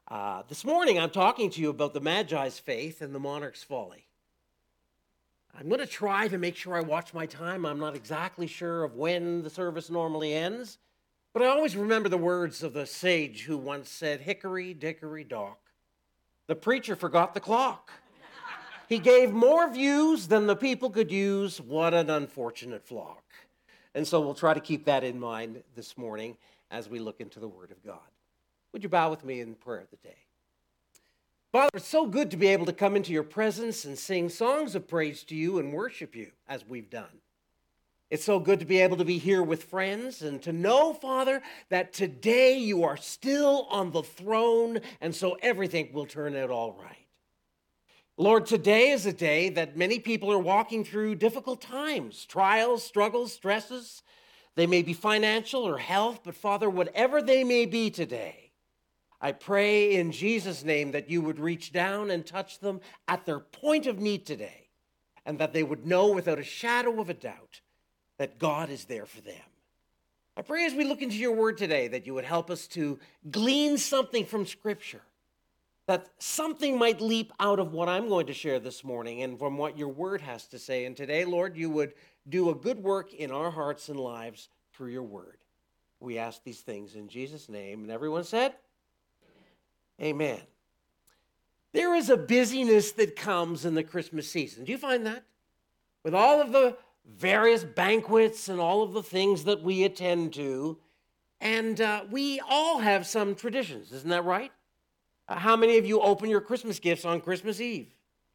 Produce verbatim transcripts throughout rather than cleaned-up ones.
Uh, this morning, I'm talking to you about the Magi's faith and the monarch's folly. I'm going to try to make sure I watch my time. I'm not exactly sure of when the service normally ends, but I always remember the words of the sage who once said, "Hickory, dickory, dock. The preacher forgot the clock. He gave more views than the people could use. What an unfortunate flock." And so we'll try to keep that in mind this morning as we look into the Word of God. Would you bow with me in prayer of the day? Father, it's so good to be able to come into your presence and sing songs of praise to you and worship you as we've done. It's so good to be able to be here with friends and to know, Father, that today you are still on the throne, and so everything will turn out all right. Lord, today is a day that many people are walking through difficult times, trials, struggles, stresses. They may be financial or health, but Father, whatever they may be today, I pray in Jesus' name that you would reach down and touch them at their point of need today, and that they would know without a shadow of a doubt that God is there for them. I pray as we look into your word today that you would help us to glean something from Scripture, that something might leap out of what I'm going to share this morning and from what your word has to say. And today, Lord, you would do a good work in our hearts and lives through your word. We ask these things in Jesus' name. And everyone said, Amen. There is a busyness that comes in the Christmas season. Do you find that? With all of the various banquets and all of the things that we attend to, and uh, we all have some traditions, isn't that right? Uh, how many of you open your Christmas gifts on Christmas Eve?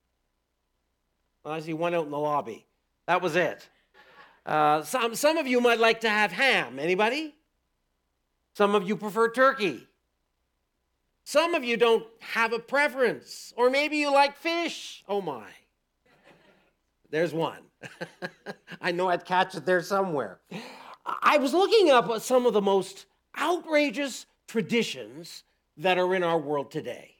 Well, I see one out in the lobby. That was it. Uh, some, some of you might like to have ham. Anybody? Some of you prefer turkey. Some of you don't have a preference, or maybe you like fish. Oh my. There's one. I know I'd catch it there somewhere. I was looking up at some of the most outrageous traditions that are in our world today.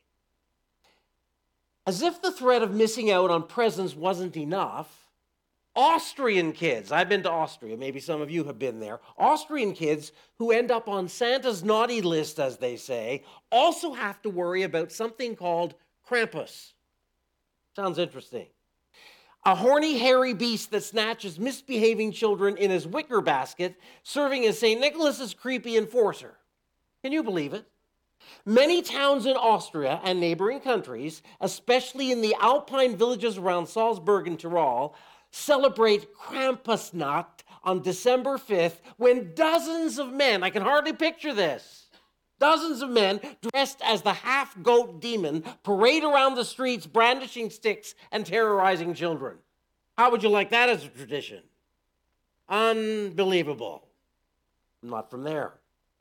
As if the threat of missing out on presents wasn't enough, Austrian kids, I've been to Austria, maybe some of you have been there, Austrian kids who end up on Santa's naughty list, as they say, also have to worry about something called Krampus. Sounds interesting. A horny, hairy beast that snatches misbehaving children in his wicker basket, serving as Saint Nicholas's creepy enforcer. Can you believe it? Many towns in Austria and neighboring countries, especially in the alpine villages around Salzburg and Tyrol, celebrate Krampusnacht on December fifth, when dozens of men, I can hardly picture this, dozens of men dressed as the half-goat demon parade around the streets brandishing sticks and terrorizing children. How would you like that as a tradition? Unbelievable. Not from there.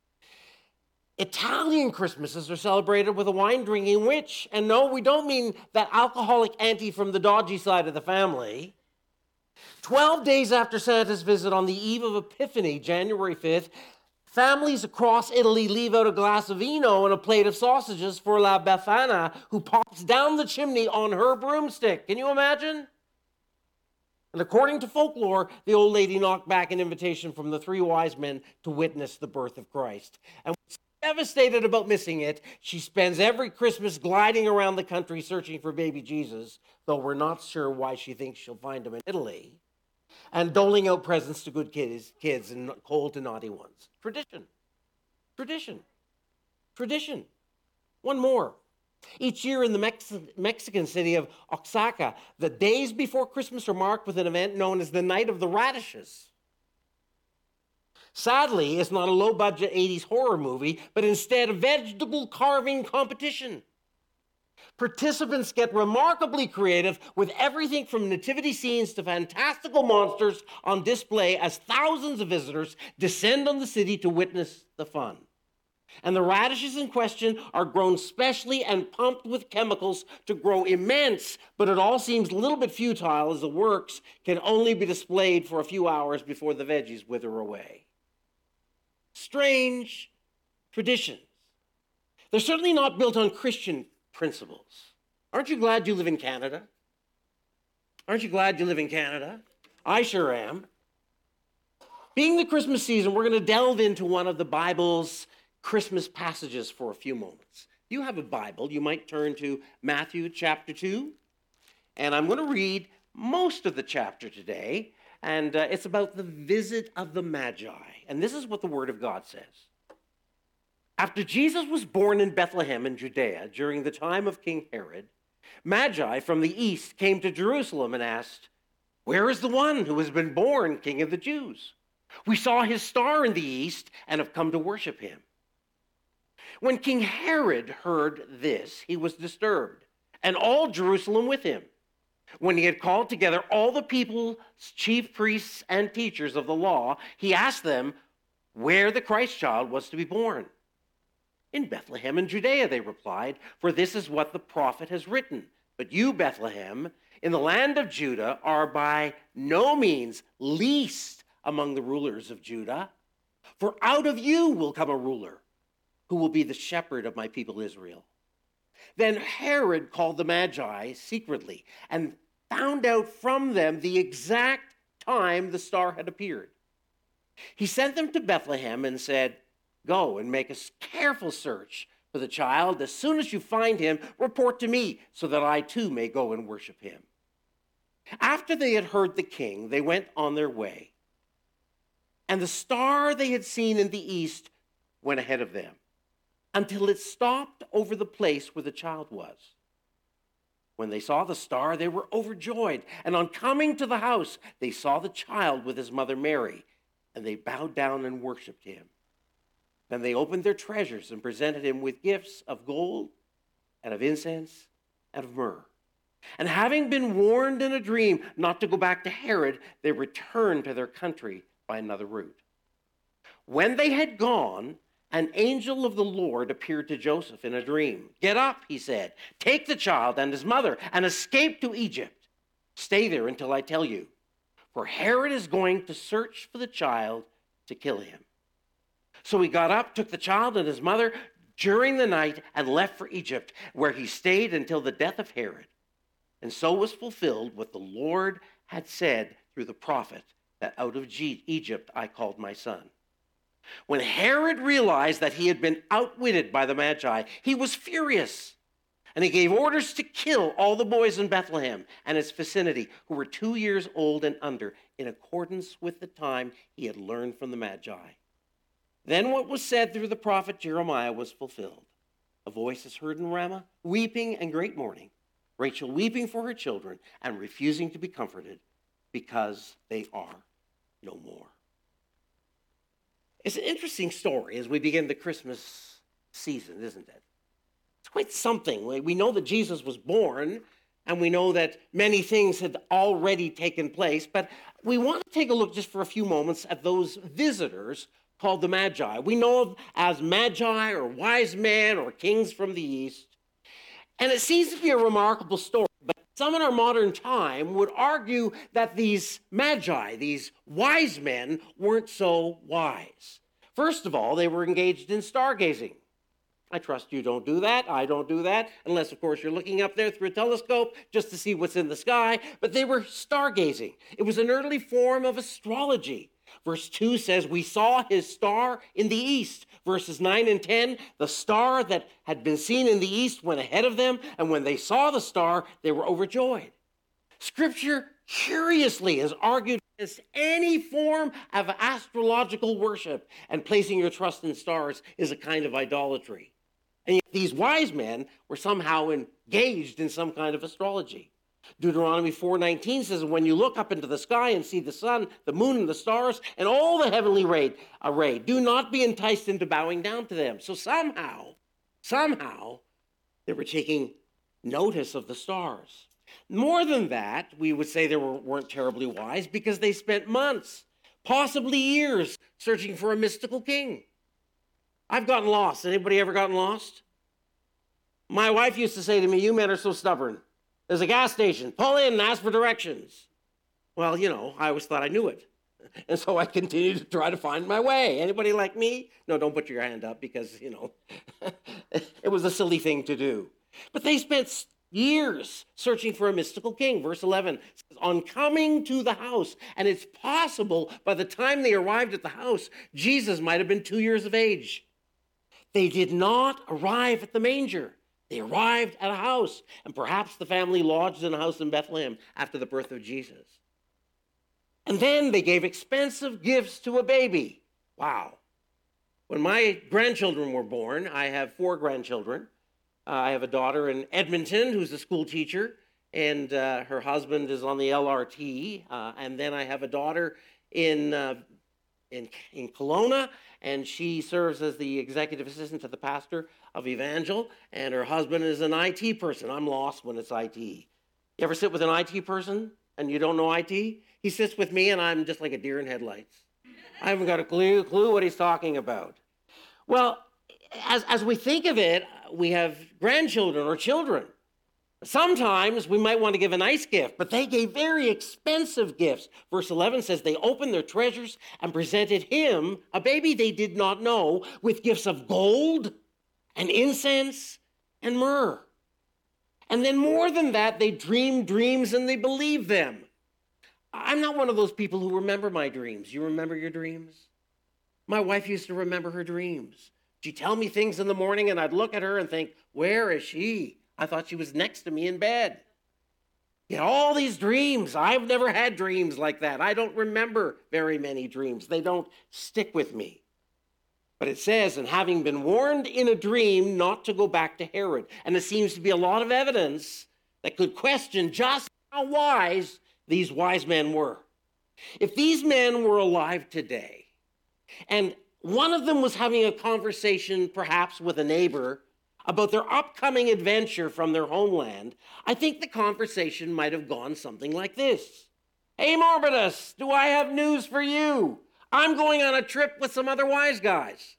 Italian Christmases are celebrated with a wine-drinking witch. And no, we don't mean that alcoholic auntie from the dodgy side of the family. Twelve days after Santa's visit on the eve of Epiphany, January fifth, families across Italy leave out a glass of vino and a plate of sausages for La Befana, who pops down the chimney on her broomstick. Can you imagine? And according to folklore, the old lady knocked back an invitation from the three wise men to witness the birth of Christ. And devastated about missing it, she spends every Christmas gliding around the country searching for baby Jesus, though we're not sure why she thinks she'll find him in Italy, and doling out presents to good kids, kids and cold to naughty ones. Tradition. Tradition. Tradition. One more. Each year in the Mex- Mexican city of Oaxaca, the days before Christmas are marked with an event known as the Night of the Radishes. Sadly, it's not a low-budget eighties horror movie, but instead a vegetable carving competition. Participants get remarkably creative with everything from nativity scenes to fantastical monsters on display as thousands of visitors descend on the city to witness the fun. And the radishes in question are grown specially and pumped with chemicals to grow immense, but it all seems a little bit futile as the works can only be displayed for a few hours before the veggies wither away. Strange traditions. They're certainly not built on Christian principles. Aren't you glad you live in Canada? Aren't you glad you live in Canada? I sure am. Being the Christmas season, we're going to delve into one of the Bible's Christmas passages for a few moments. you have a Bible, you might turn to Matthew chapter two. And I'm going to read most of the chapter today. And uh, it's about the visit of the Magi. And this is what the Word of God says. After Jesus was born in Bethlehem in Judea during the time of King Herod, Magi from the east came to Jerusalem and asked, "Where is the one who has been born King of the Jews? We saw his star in the east and have come to worship him." When King Herod heard this, he was disturbed, and all Jerusalem with him. When he had called together all the people's chief priests and teachers of the law, he asked them where the Christ child was to be born. "In Bethlehem in Judea," they replied, "for this is what the prophet has written. But you, Bethlehem, in the land of Judah, are by no means least among the rulers of Judah. For out of you will come a ruler who will be the shepherd of my people Israel." Then Herod called the Magi secretly and found out from them the exact time the star had appeared. He sent them to Bethlehem and said, "Go and make a careful search for the child. As soon as you find him, report to me so that I too may go and worship him." After they had heard the king, they went on their way. And the star they had seen in the east went ahead of them, until it stopped over the place where the child was. When they saw the star, they were overjoyed. And on coming to the house, they saw the child with his mother Mary, and they bowed down and worshiped him. Then they opened their treasures and presented him with gifts of gold and of incense and of myrrh. And having been warned in a dream not to go back to Herod, they returned to their country by another route. When they had gone, an angel of the Lord appeared to Joseph in a dream. "Get up," he said, "take the child and his mother and escape to Egypt. Stay there until I tell you, for Herod is going to search for the child to kill him." So he got up, took the child and his mother during the night, and left for Egypt, where he stayed until the death of Herod. And so was fulfilled what the Lord had said through the prophet, that out of Egypt I called my son. When Herod realized that he had been outwitted by the Magi, he was furious, and he gave orders to kill all the boys in Bethlehem and its vicinity who were two years old and under, in accordance with the time he had learned from the Magi. Then what was said through the prophet Jeremiah was fulfilled. "A voice is heard in Ramah, weeping and great mourning, Rachel weeping for her children and refusing to be comforted, because they are no more." It's an interesting story as we begin the Christmas season, isn't it? It's quite something. We know that Jesus was born, and we know that many things had already taken place, but we want to take a look just for a few moments at those visitors called the Magi. We know of as Magi or wise men or kings from the east. And it seems to be a remarkable story, but some in our modern time would argue that these Magi, these wise men, weren't so wise. First of all, they were engaged in stargazing. I trust you don't do that. I don't do that, unless, of course, you're looking up there through a telescope just to see what's in the sky. But they were stargazing. It was an early form of astrology. Verse two says, "We saw his star in the east." Verses nine and ten, the star that had been seen in the east went ahead of them, and when they saw the star, they were overjoyed. Scripture curiously has argued against any form of astrological worship, and placing your trust in stars is a kind of idolatry. And yet these wise men were somehow engaged in some kind of astrology. Deuteronomy four nineteen says, "When you look up into the sky and see the sun, the moon, and the stars, and all the heavenly array, do not be enticed into bowing down to them." So somehow, somehow, they were taking notice of the stars. More than that, we would say they were, weren't terribly wise, because they spent months, possibly years, searching for a mystical king. I've gotten lost. Anybody ever gotten lost? My wife used to say to me, "You men are so stubborn. There's a gas station. Pull in and ask for directions." Well, you know, I always thought I knew it. And so I continued to try to find my way. Anybody like me? No, don't put your hand up, because, you know, it was a silly thing to do. But they spent years searching for a mystical king. Verse eleven says, "On coming to the house," and it's possible by the time they arrived at the house, Jesus might have been two years of age. They did not arrive at the manger. They arrived at a house, and perhaps the family lodged in a house in Bethlehem after the birth of Jesus. And then they gave expensive gifts to a baby. Wow. When my grandchildren were born, I have four grandchildren. Uh, I have a daughter in Edmonton who's a school teacher, and uh, her husband is on the L R T. Uh, and then I have a daughter in, uh, in, in Kelowna, and she serves as the executive assistant to the pastor of Evangel, and her husband is an I T person. I'm lost when it's I T. You ever sit with an I T person and you don't know I T? He sits with me and I'm just like a deer in headlights. I haven't got a clue, clue what he's talking about. Well, as, as we think of it, we have grandchildren or children. Sometimes we might want to give a nice gift, but they gave very expensive gifts. Verse eleven says they opened their treasures and presented him, a baby they did not know, with gifts of gold and incense and myrrh. And then more than that, they dreamed dreams and they believed them. I'm not one of those people who remember my dreams. You remember your dreams? My wife used to remember her dreams. She'd tell me things in the morning and I'd look at her and think, where is she? I thought she was next to me in bed. You know, all these dreams. I've never had dreams like that. I don't remember very many dreams. They don't stick with me. But it says, and having been warned in a dream not to go back to Herod. And there seems to be a lot of evidence that could question just how wise these wise men were. If these men were alive today, and one of them was having a conversation perhaps with a neighbor about their upcoming adventure from their homeland, I think the conversation might have gone something like this. Hey, Morbidus, do I have news for you? I'm going on a trip with some other wise guys.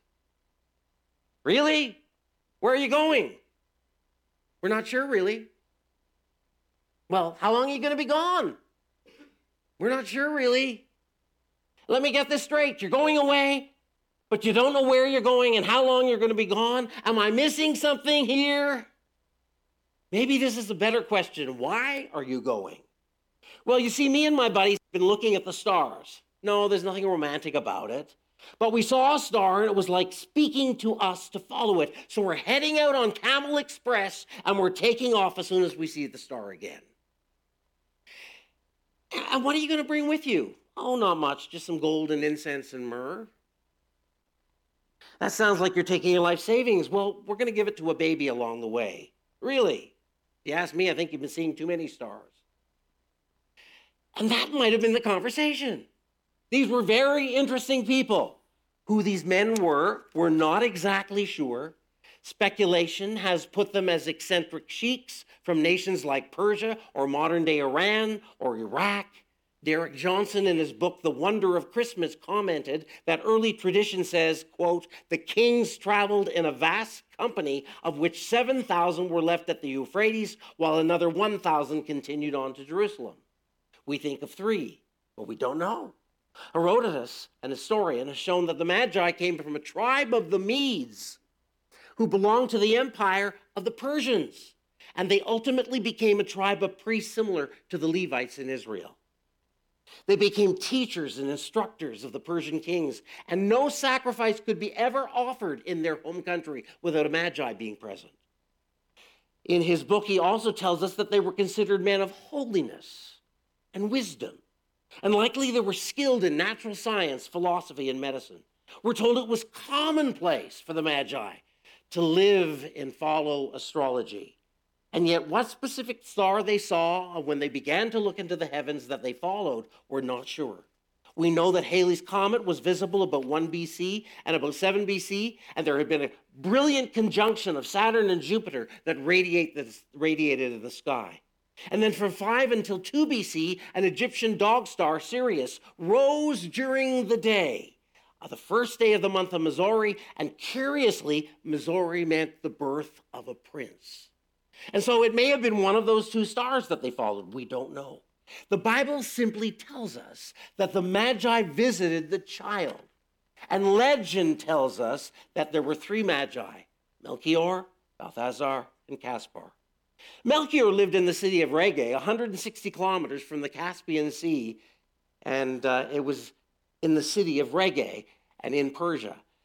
Really? Where are you going? We're not sure, really. Well, how long are you going to be gone? We're not sure, really. Let me get this straight. You're going away, but you don't know where you're going and how long you're going to be gone. Am I missing something here? Maybe this is a better question. Why are you going? Well, you see, me and my buddies have been looking at the stars. No, there's nothing romantic about it. But we saw a star, and it was like speaking to us to follow it. So we're heading out on Camel Express, and we're taking off as soon as we see the star again. And what are you going to bring with you? Oh, not much, just some gold and incense and myrrh. That sounds like you're taking your life savings. Well, we're going to give it to a baby along the way. Really? If you ask me, I think you've been seeing too many stars. And that might have been the conversation. These were very interesting people. Who these men were, we're not exactly sure. Speculation has put them as eccentric sheiks from nations like Persia or modern-day Iran or Iraq. Derek Johnson, in his book, The Wonder of Christmas, commented that early tradition says, quote, the kings traveled in a vast company, of which seven thousand were left at the Euphrates, while another one thousand continued on to Jerusalem. We think of three, but we don't know. Herodotus, an historian, has shown that the Magi came from a tribe of the Medes, who belonged to the empire of the Persians, and they ultimately became a tribe of priests similar to the Levites in Israel. They became teachers and instructors of the Persian kings, and no sacrifice could be ever offered in their home country without a Magi being present. In his book, he also tells us that they were considered men of holiness and wisdom, and likely they were skilled in natural science, philosophy, and medicine. We're told it was commonplace for the Magi to live and follow astrology. And yet what specific star they saw when they began to look into the heavens that they followed, we're not sure. We know that Halley's Comet was visible about one B C and about seven B C, and there had been a brilliant conjunction of Saturn and Jupiter that radiate the, radiated in the sky. And then from five until two B C, an Egyptian dog star, Sirius, rose during the day, uh, the first day of the month of Missouri, and curiously, Missouri meant the birth of a prince. And so it may have been one of those two stars that they followed. We don't know. The Bible simply tells us that the Magi visited the child. And legend tells us that there were three Magi, Melchior, Balthazar, and Caspar. Melchior lived in the city of Reggae, one hundred sixty kilometers from the Caspian Sea, and uh, it was in the city of Reggae and in Persia.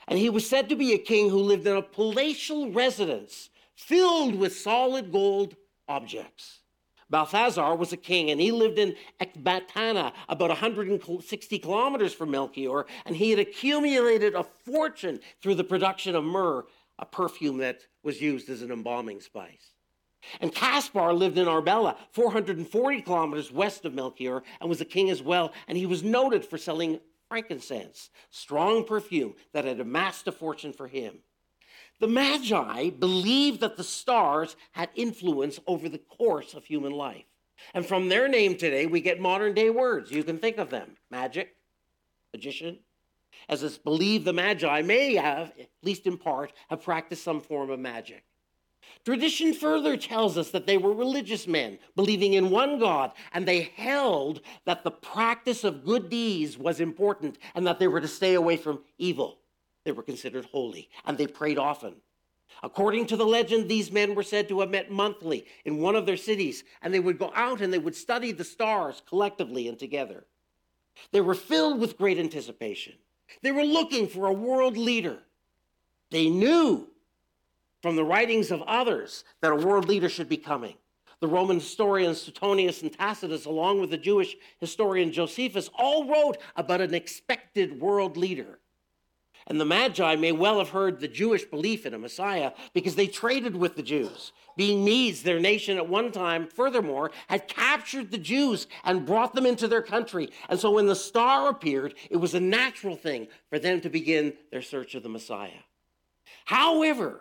And he was said to be a king who lived in a palatial residence filled with solid gold objects. Balthazar was a king, and he lived in Ecbatana, about one hundred sixty kilometers from Melchior, and he had accumulated a fortune through the production of myrrh, a perfume that was used as an embalming spice. And Caspar lived in Arbela, four hundred forty kilometers west of Melchior, and was a king as well, and he was noted for selling frankincense, strong perfume that had amassed a fortune for him. The Magi believed that the stars had influence over the course of human life. And from their name today, we get modern day words. You can think of them: magic, magician. As it's believed the Magi may have, at least in part, have practiced some form of magic. Tradition further tells us that they were religious men, believing in one God, and they held that the practice of good deeds was important and that they were to stay away from evil. They were considered holy, and they prayed often. According to the legend, these men were said to have met monthly in one of their cities, and they would go out and they would study the stars collectively and together. They were filled with great anticipation. They were looking for a world leader. They knew from the writings of others that a world leader should be coming. The Roman historians Suetonius and Tacitus, along with the Jewish historian Josephus, all wrote about an expected world leader. And the Magi may well have heard the Jewish belief in a Messiah because they traded with the Jews. Being Medes, their nation at one time, furthermore, had captured the Jews and brought them into their country. And so when the star appeared, it was a natural thing for them to begin their search of the Messiah. However,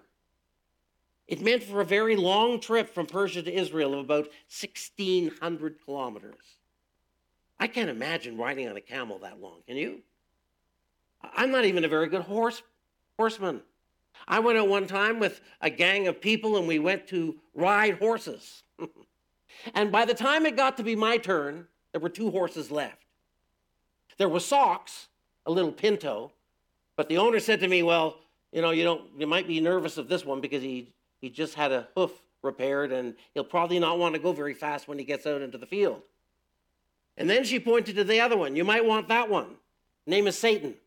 it meant for a very long trip from Persia to Israel of about sixteen hundred kilometers. I can't imagine riding on a camel that long, can you? I'm not even a very good horse horseman. I went out one time with a gang of people and we went to ride horses. And by the time it got to be my turn, there were two horses left. There was Socks, a little pinto, but the owner said to me, well, you know, you don't, you might be nervous of this one because he, he just had a hoof repaired and he'll probably not want to go very fast when he gets out into the field. And then she pointed to the other one. You might want that one. Name is Satan.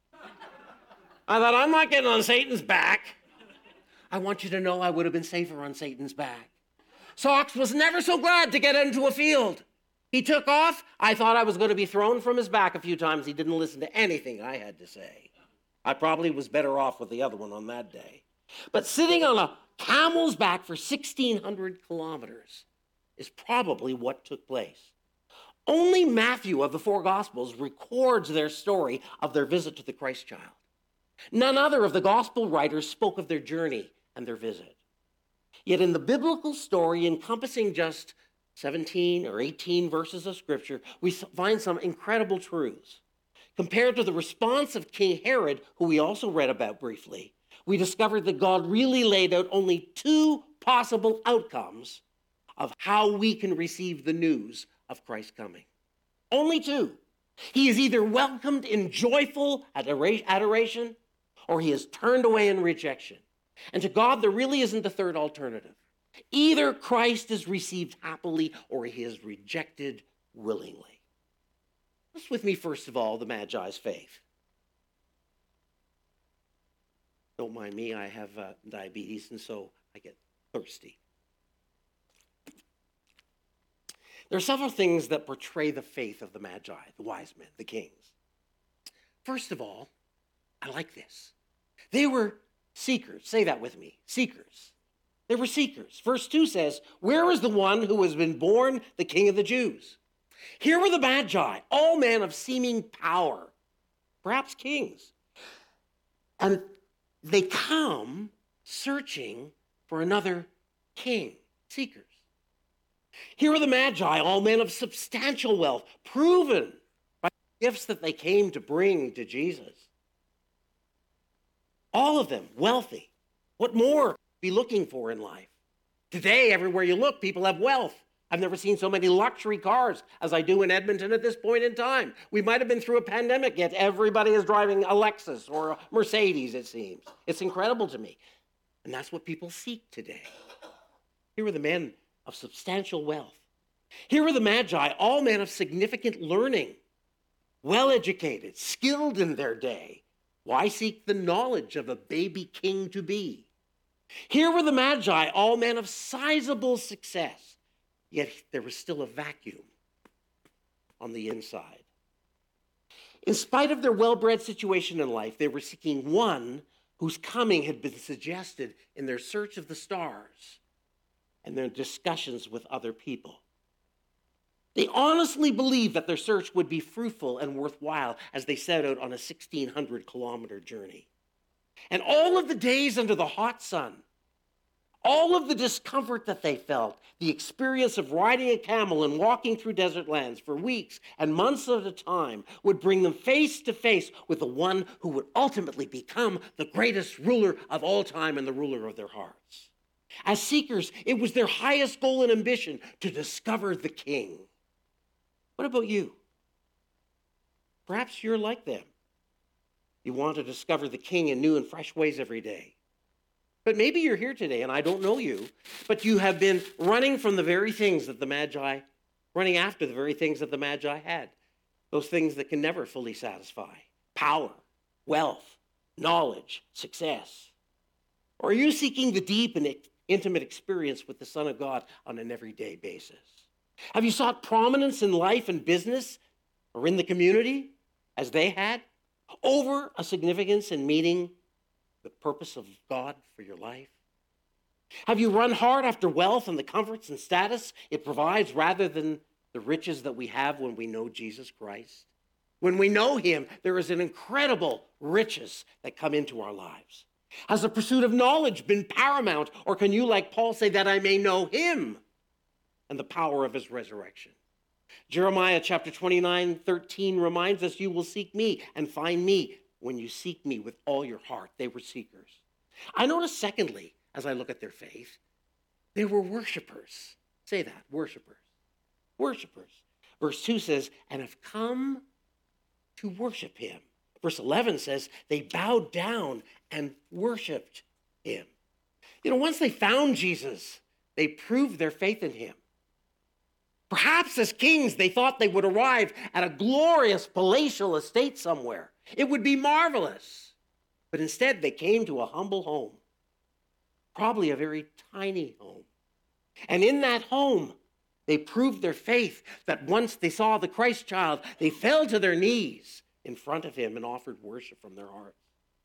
I thought, I'm not getting on Satan's back. I want you to know I would have been safer on Satan's back. Socks was never so glad to get into a field. He took off. I thought I was going to be thrown from his back a few times. He didn't listen to anything I had to say. I probably was better off with the other one on that day. But sitting on a camel's back for sixteen hundred kilometers is probably what took place. Only Matthew of the four Gospels records their story of their visit to the Christ child. None other of the gospel writers spoke of their journey and their visit. Yet in the biblical story encompassing just seventeen or eighteen verses of scripture, we find some incredible truths. Compared to the response of King Herod, who we also read about briefly, we discovered that God really laid out only two possible outcomes of how we can receive the news of Christ's coming. Only two. He is either welcomed in joyful adoration, or he is turned away in rejection. And to God, there really isn't a third alternative. Either Christ is received happily, or he is rejected willingly. Let's with me, first of all, the Magi's faith. Don't mind me, I have uh, diabetes, and so I get thirsty. There are several things that portray the faith of the Magi, the wise men, the kings. First of all, I like this. They were seekers. Say that with me. Seekers. They were seekers. Verse two says, where is the one who has been born the King of the Jews? Here were the Magi, all men of seeming power, perhaps kings. And they come searching for another king. Seekers. Here are the Magi, all men of substantial wealth, proven by the gifts that they came to bring to Jesus. All of them wealthy. What more be looking for in life? Today, everywhere you look, people have wealth. I've never seen so many luxury cars as I do in Edmonton at this point in time. We might have been through a pandemic, yet everybody is driving a Lexus or a Mercedes, it seems. It's incredible to me. And that's what people seek today. Here are the men of substantial wealth. Here are the Magi, all men of significant learning, well-educated, skilled in their day. Why seek the knowledge of a baby king to be? Here were the Magi, all men of sizable success, yet there was still a vacuum on the inside. In spite of their well-bred situation in life, they were seeking one whose coming had been suggested in their search of the stars and their discussions with other people. They honestly believed that their search would be fruitful and worthwhile as they set out on a sixteen hundred kilometer journey. And all of the days under the hot sun, all of the discomfort that they felt, the experience of riding a camel and walking through desert lands for weeks and months at a time would bring them face to face with the one who would ultimately become the greatest ruler of all time and the ruler of their hearts. As seekers, it was their highest goal and ambition to discover the king. What about you? Perhaps you're like them. You want to discover the king in new and fresh ways every day. But maybe you're here today and I don't know you, but you have been running from the very things that the Magi, running after the very things that the Magi had. Those things that can never fully satisfy. Power, wealth, knowledge, success. Or are you seeking the deep and intimate experience with the Son of God on an everyday basis? Have you sought prominence in life and business or in the community as they had over a significance in meeting the purpose of God for your life? Have you run hard after wealth and the comforts and status it provides rather than the riches that we have when we know Jesus Christ? When we know him, there is an incredible riches that come into our lives. Has the pursuit of knowledge been paramount, or can you, like Paul, say that I may know him and the power of his resurrection? Jeremiah chapter twenty-nine, thirteen reminds us, you will seek me and find me when you seek me with all your heart. They were seekers. I notice, secondly, as I look at their faith, they were worshipers. Say that, worshipers. Worshipers. Verse two says, and have come to worship him. Verse eleven says, they bowed down and worshiped him. You know, once they found Jesus, they proved their faith in him. Perhaps as kings, they thought they would arrive at a glorious palatial estate somewhere. It would be marvelous. But instead, they came to a humble home, probably a very tiny home. And in that home, they proved their faith that once they saw the Christ child, they fell to their knees in front of him and offered worship from their hearts.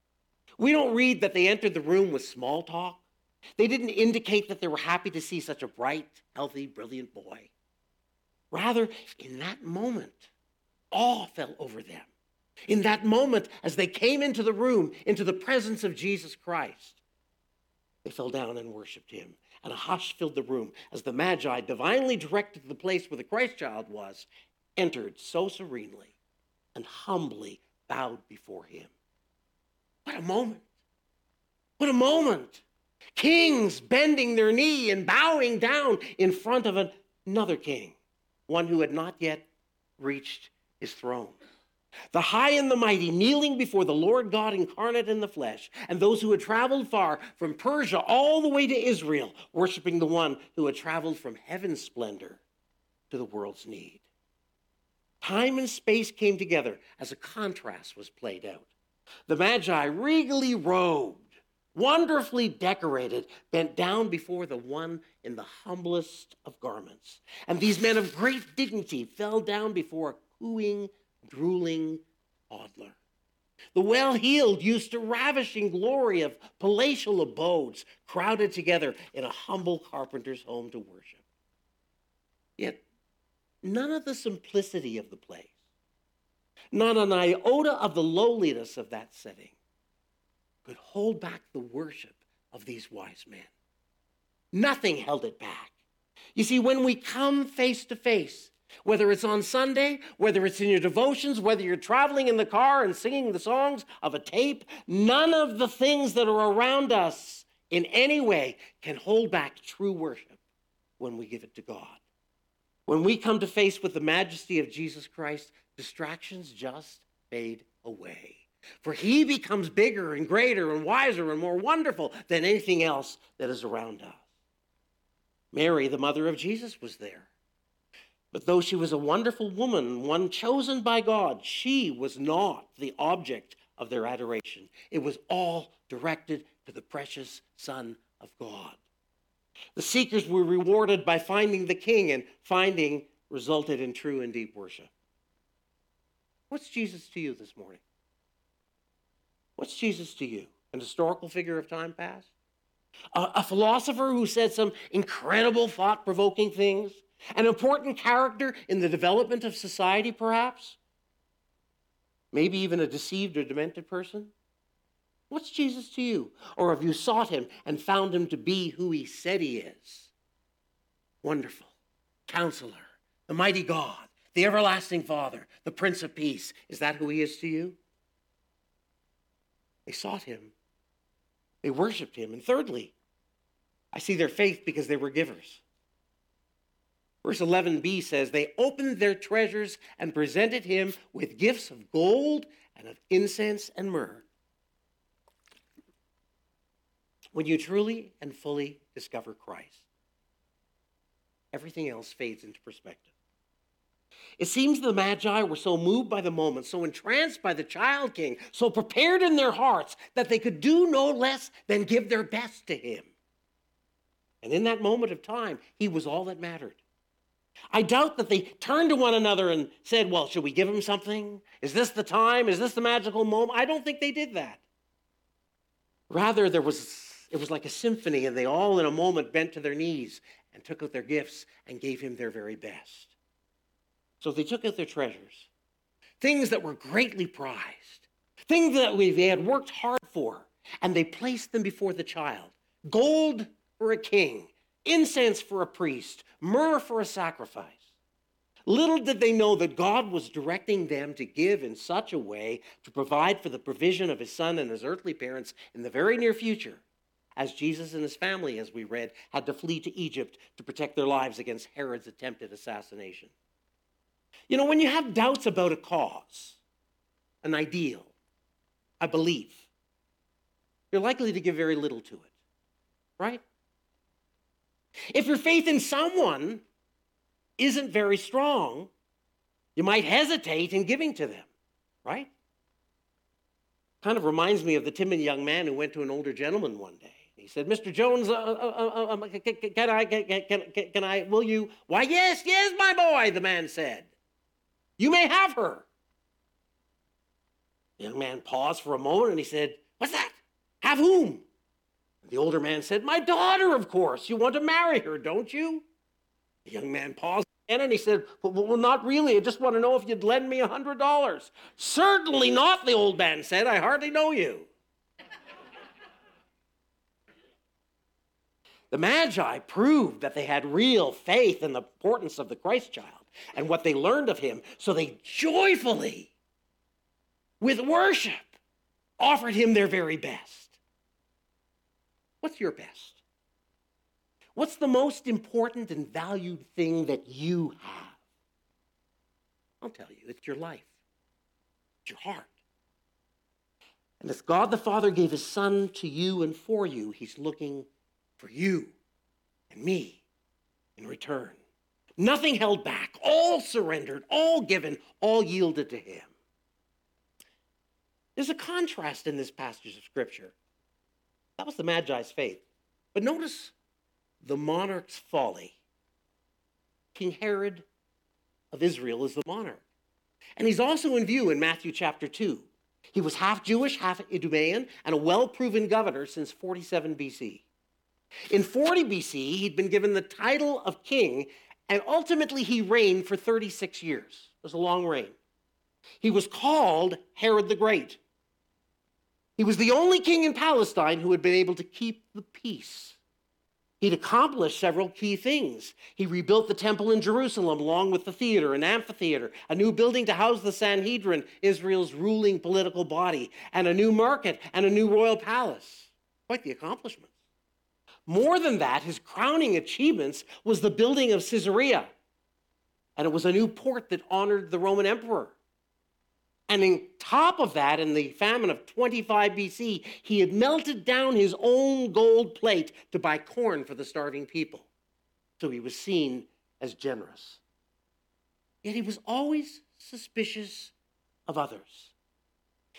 We don't read that they entered the room with small talk. They didn't indicate that they were happy to see such a bright, healthy, brilliant boy. Rather, in that moment, awe fell over them. In that moment, as they came into the room, into the presence of Jesus Christ, they fell down and worshiped him. And a hush filled the room as the Magi, divinely directed to the place where the Christ child was, entered so serenely and humbly bowed before him. What a moment. What a moment. Kings bending their knee and bowing down in front of another king, one who had not yet reached his throne. The high and the mighty kneeling before the Lord God incarnate in the flesh, and those who had traveled far from Persia all the way to Israel, worshiping the one who had traveled from heaven's splendor to the world's need. Time and space came together as a contrast was played out. The Magi, regally robed, wonderfully decorated, bent down before the one in the humblest of garments. And these men of great dignity fell down before a cooing, drooling toddler. The well-heeled used to ravishing glory of palatial abodes, crowded together in a humble carpenter's home to worship. Yet none of the simplicity of the place, not an iota of the lowliness of that setting, could hold back the worship of these wise men. Nothing held it back. You see, when we come face to face, whether it's on Sunday, whether it's in your devotions, whether you're traveling in the car and singing the songs of a tape, none of the things that are around us in any way can hold back true worship when we give it to God. When we come to face with the majesty of Jesus Christ, distractions just fade away. For he becomes bigger and greater and wiser and more wonderful than anything else that is around us. Mary, the mother of Jesus, was there. But though she was a wonderful woman, one chosen by God, she was not the object of their adoration. It was all directed to the precious Son of God. The seekers were rewarded by finding the King, and finding resulted in true and deep worship. What's Jesus to you this morning? What's Jesus to you? An historical figure of time past? A, a philosopher who said some incredible thought-provoking things? An important character in the development of society, perhaps? Maybe even a deceived or demented person? What's Jesus to you? Or have you sought him and found him to be who he said he is? Wonderful, Counselor, the mighty God, the everlasting Father, the Prince of Peace. Is that who he is to you? They sought him. They worshiped him. And thirdly, I see their faith because they were givers. Verse eleven b says, they opened their treasures and presented him with gifts of gold and of incense and myrrh. When you truly and fully discover Christ, everything else fades into perspective. It seems the Magi were so moved by the moment, so entranced by the child king, so prepared in their hearts that they could do no less than give their best to him. And in that moment of time, he was all that mattered. I doubt that they turned to one another and said, well, should we give him something? Is this the time? Is this the magical moment? I don't think they did that. Rather, there was it was like a symphony, and they all in a moment bent to their knees and took out their gifts and gave him their very best. So they took out their treasures, things that were greatly prized, things that they had worked hard for, and they placed them before the child. Gold for a king, incense for a priest, myrrh for a sacrifice. Little did they know that God was directing them to give in such a way to provide for the provision of his son and his earthly parents in the very near future, as Jesus and his family, as we read, had to flee to Egypt to protect their lives against Herod's attempted assassination. You know, when you have doubts about a cause, an ideal, a belief, you're likely to give very little to it, right? If your faith in someone isn't very strong, you might hesitate in giving to them, right? Kind of reminds me of the timid young man who went to an older gentleman one day. He said, Mister Jones, uh, uh, uh, uh, can, can I, can, can, can I, will you? Why, yes, yes, my boy, the man said. You may have her. The young man paused for a moment and he said, what's that? Have whom? The older man said, my daughter, of course. You want to marry her, don't you? The young man paused again and he said, well, well not really. I just want to know if you'd lend me a hundred dollars. Certainly not, the old man said. I hardly know you. The Magi proved that they had real faith in the importance of the Christ child and what they learned of him. So they joyfully, with worship, offered him their very best. What's your best? What's the most important and valued thing that you have? I'll tell you, it's your life. It's your heart. And as God the Father gave his Son to you and for you, he's looking for you and me in return. Nothing held back, all surrendered, all given, all yielded to him. There's a contrast in this passage of Scripture. That was the Magi's faith. But notice the monarch's folly. King Herod of Israel is the monarch. And he's also in view in Matthew chapter two. He was half Jewish, half Idumean, and a well-proven governor since forty-seven B C. In forty B C, he'd been given the title of king, and ultimately he reigned for thirty-six years. It was a long reign. He was called Herod the Great. He was the only king in Palestine who had been able to keep the peace. He'd accomplished several key things. He rebuilt the temple in Jerusalem along with the theater and amphitheater, a new building to house the Sanhedrin, Israel's ruling political body, and a new market and a new royal palace. Quite the accomplishments. More than that, his crowning achievements was the building of Caesarea, and it was a new port that honored the Roman emperor. And on top of that, in the famine of twenty-five B C, he had melted down his own gold plate to buy corn for the starving people. So he was seen as generous. Yet he was always suspicious of others.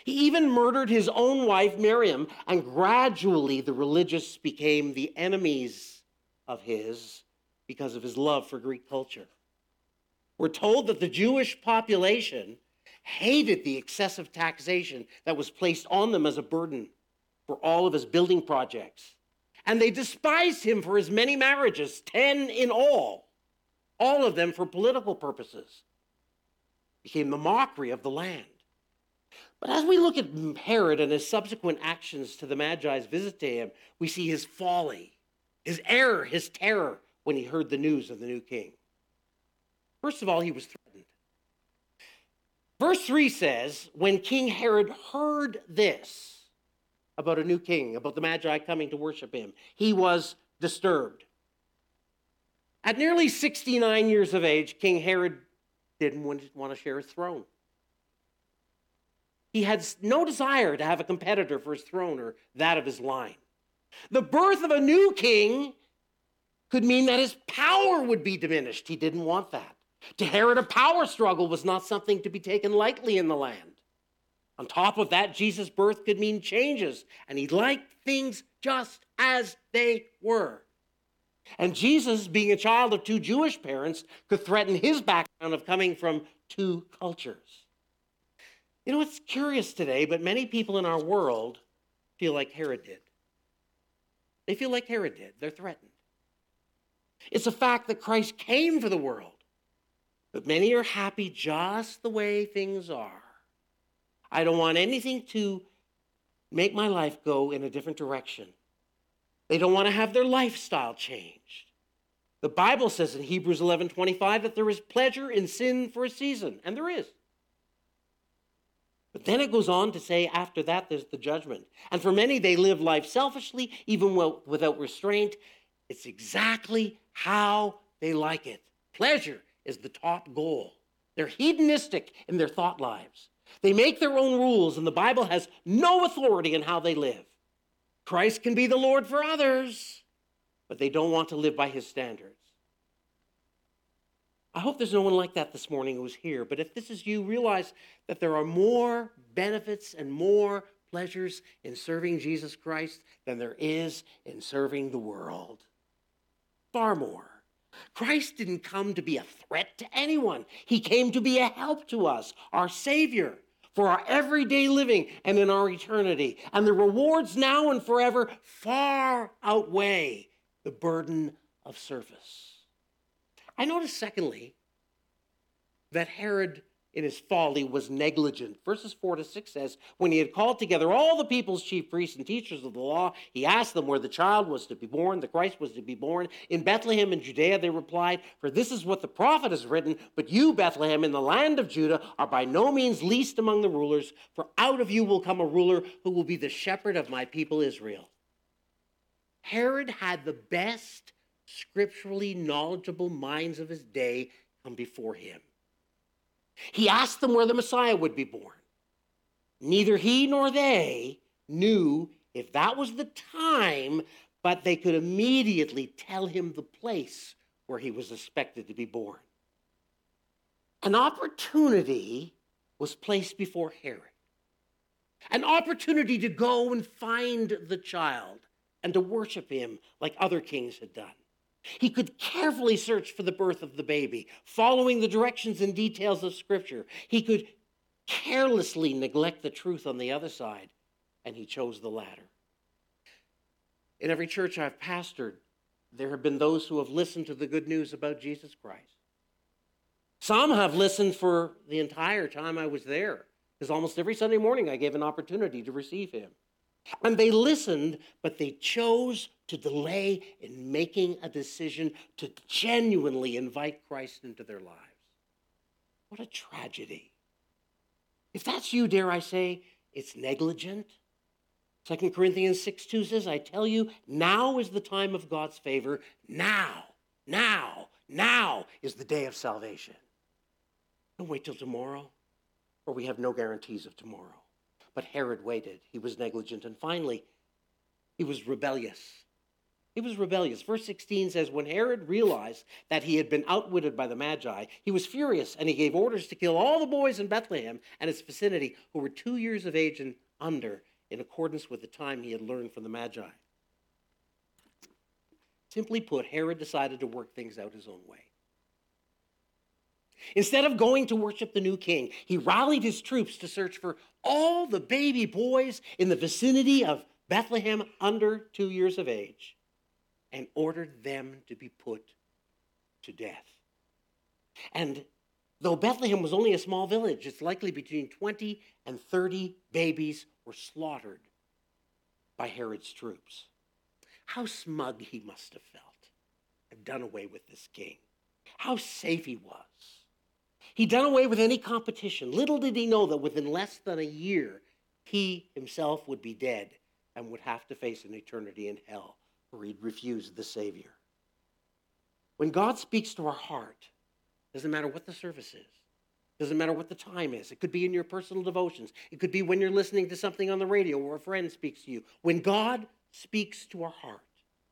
He even murdered his own wife, Miriam, and gradually the religious became the enemies of his because of his love for Greek culture. We're told that the Jewish population hated the excessive taxation that was placed on them as a burden for all of his building projects. And they despised him for his many marriages, ten in all, all of them for political purposes. Became the mockery of the land. But as we look at Herod and his subsequent actions to the Magi's visit to him, we see his folly, his error, his terror when he heard the news of the new king. First of all, he was threatened. Verse three says, when King Herod heard this about a new king, about the Magi coming to worship him, he was disturbed. At nearly sixty-nine years of age, King Herod didn't want to share his throne. He had no desire to have a competitor for his throne or that of his line. The birth of a new king could mean that his power would be diminished. He didn't want that. To Herod, a power struggle was not something to be taken lightly in the land. On top of that, Jesus' birth could mean changes, and he liked things just as they were. And Jesus, being a child of two Jewish parents, could threaten his background of coming from two cultures. You know, it's curious today, but many people in our world feel like Herod did. They feel like Herod did. They're threatened. It's a fact that Christ came for the world, but many are happy just the way things are. I don't want anything to make my life go in a different direction. They don't want to have their lifestyle changed. The Bible says in Hebrews eleven twenty-five that there is pleasure in sin for a season, and there is. But then it goes on to say after that there's the judgment. And for many, they live life selfishly, even without restraint. It's exactly how they like it. Pleasure is the top goal. They're hedonistic in their thought lives. They make their own rules, and the Bible has no authority in how they live. Christ can be the Lord for others, but they don't want to live by his standards. I hope there's no one like that this morning who's here, but if this is you, realize that there are more benefits and more pleasures in serving Jesus Christ than there is in serving the world. Far more. Christ didn't come to be a threat to anyone. He came to be a help to us, our Savior, for our everyday living and in our eternity. And the rewards now and forever far outweigh the burden of service. I notice, secondly, that Herod, in his folly, was negligent. Verses four to six says, when he had called together all the people's chief priests and teachers of the law, he asked them where the child was to be born, the Christ was to be born. In Bethlehem in Judea, they replied, for this is what the prophet has written, but you, Bethlehem, in the land of Judah, are by no means least among the rulers, for out of you will come a ruler who will be the shepherd of my people Israel. Herod had the best scripturally knowledgeable minds of his day come before him. He asked them where the Messiah would be born. Neither he nor they knew if that was the time, but they could immediately tell him the place where he was expected to be born. An opportunity was placed before Herod. An opportunity to go and find the child and to worship him like other kings had done. He could carefully search for the birth of the baby, following the directions and details of Scripture. He could carelessly neglect the truth on the other side, and he chose the latter. In every church I've pastored, there have been those who have listened to the good news about Jesus Christ. Some have listened for the entire time I was there, because almost every Sunday morning I gave an opportunity to receive him. And they listened, but they chose to delay in making a decision to genuinely invite Christ into their lives. What a tragedy. If that's you, dare I say, it's negligent. Second Corinthians six two says, I tell you, now is the time of God's favor. Now, now, now is the day of salvation. Don't wait till tomorrow, for we have no guarantees of tomorrow. But Herod waited. He was negligent. And finally, he was rebellious. He was rebellious. Verse sixteen says, when Herod realized that he had been outwitted by the Magi, he was furious, and he gave orders to kill all the boys in Bethlehem and its vicinity who were two years of age and under, in accordance with the time he had learned from the Magi. Simply put, Herod decided to work things out his own way. Instead of going to worship the new king, he rallied his troops to search for all the baby boys in the vicinity of Bethlehem under two years of age and ordered them to be put to death. And though Bethlehem was only a small village, it's likely between twenty and thirty babies were slaughtered by Herod's troops. How smug he must have felt. I've done away with this king. How safe he was. He'd done away with any competition. Little did he know that within less than a year, he himself would be dead and would have to face an eternity in hell where he'd refused the Savior. When God speaks to our heart, doesn't matter what the service is, doesn't matter what the time is. It could be in your personal devotions. It could be when you're listening to something on the radio or a friend speaks to you. When God speaks to our heart,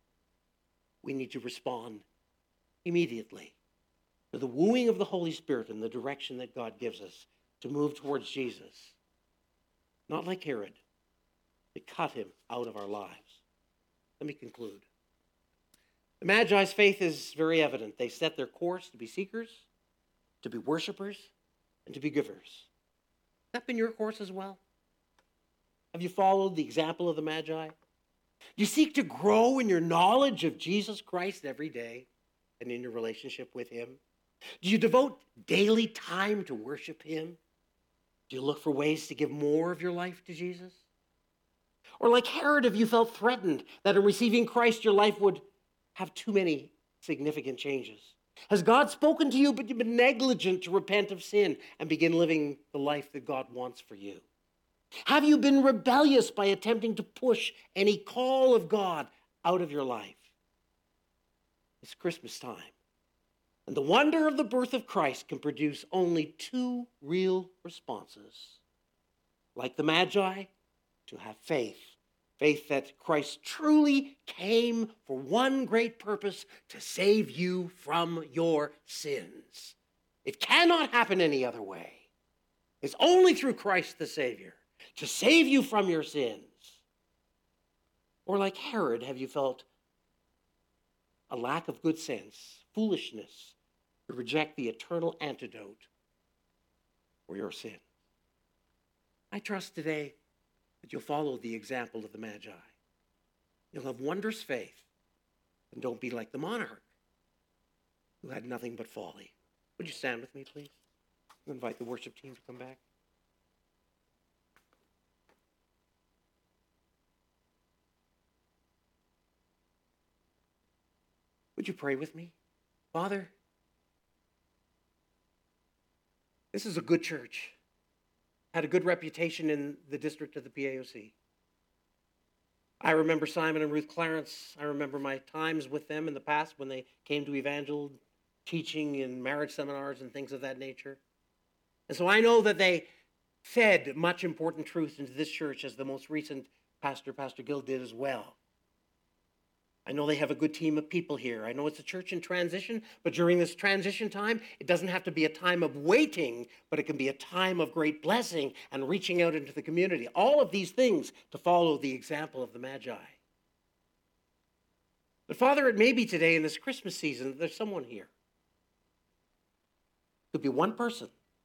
we need to respond immediately to the wooing of the Holy Spirit and the direction that God gives us to move towards Jesus. Not like Herod, to cut him out of our lives. Let me conclude. The Magi's faith is very evident. They set their course to be seekers, to be worshipers, and to be givers. Has that been your course as well? Have you followed the example of the Magi? Do you seek to grow in your knowledge of Jesus Christ every day and in your relationship with him? Do you devote daily time to worship him? Do you look for ways to give more of your life to Jesus? Or like Herod, have you felt threatened that in receiving Christ your life would have too many significant changes? Has God spoken to you but you've been negligent to repent of sin and begin living the life that God wants for you? Have you been rebellious by attempting to push any call of God out of your life? It's Christmas time. And the wonder of the birth of Christ can produce only two real responses. Like the Magi, to have faith. Faith that Christ truly came for one great purpose, to save you from your sins. It cannot happen any other way. It's only through Christ the Savior, to save you from your sins. Or like Herod, have you felt a lack of good sense, foolishness, to reject the eternal antidote for your sin? I trust today that you'll follow the example of the Magi. You'll have wondrous faith, and don't be like the monarch who had nothing but folly. Would you stand with me, please? I'll invite the worship team to come back. Would you pray with me? Father, this is a good church. Had a good reputation in the district of the P A O C. I remember Simon and Ruth Clarence. I remember my times with them in the past when they came to evangel, teaching in marriage seminars and things of that nature. And so I know that they fed much important truth into this church, as the most recent pastor, Pastor Gill, did as well. I know they have a good team of people here. I know it's a church in transition, but during this transition time, it doesn't have to be a time of waiting, but it can be a time of great blessing and reaching out into the community. All of these things to follow the example of the Magi. But Father, it may be today in this Christmas season that there's someone here. It could be one person.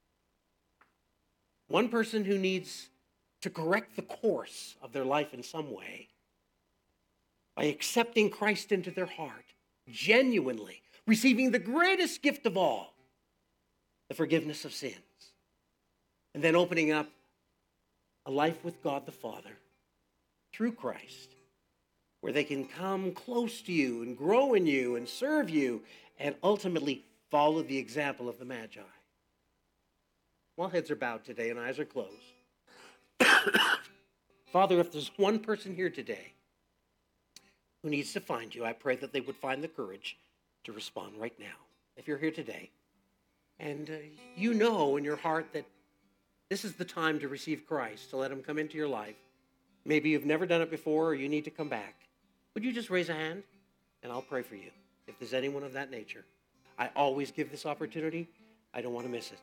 One person who needs to correct the course of their life in some way, by accepting Christ into their heart, genuinely receiving the greatest gift of all, the forgiveness of sins, and then opening up a life with God the Father through Christ, where they can come close to you and grow in you and serve you and ultimately follow the example of the Magi. While heads are bowed today and eyes are closed, Father, if there's one person here today who needs to find you, I pray that they would find the courage to respond right now. If you're here today and uh, you know in your heart that this is the time to receive Christ, to let him come into your life, maybe you've never done it before or you need to come back, would you just raise a hand? and I'll pray for you. If there's anyone of that nature, I always give this opportunity. I don't want to miss it.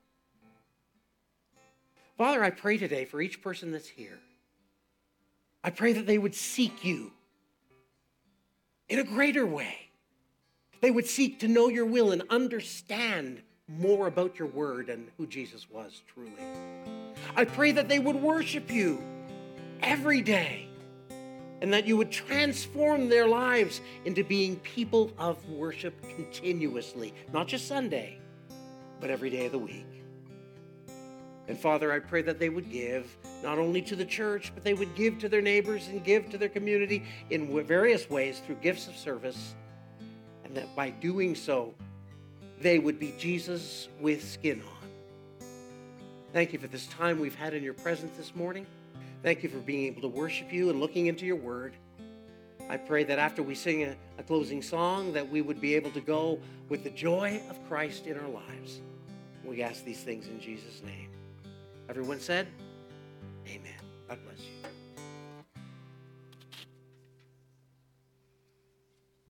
Father, I pray today for each person that's here. I pray that they would seek you in a greater way. They would seek to know your will and understand more about your word and who Jesus was truly. I pray that they would worship you every day and that you would transform their lives into being people of worship continuously, not just Sunday, but every day of the week. And Father, I pray that they would give not only to the church, but they would give to their neighbors and give to their community in various ways through gifts of service, and that by doing so, they would be Jesus with skin on. Thank you for this time we've had in your presence this morning. Thank you for being able to worship you and looking into your word. I pray that after we sing a, a closing song, that we would be able to go with the joy of Christ in our lives. We ask these things in Jesus' name. Everyone said, amen. God bless you.